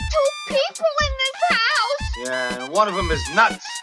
2 people in this house. Yeah, and one of them is nuts.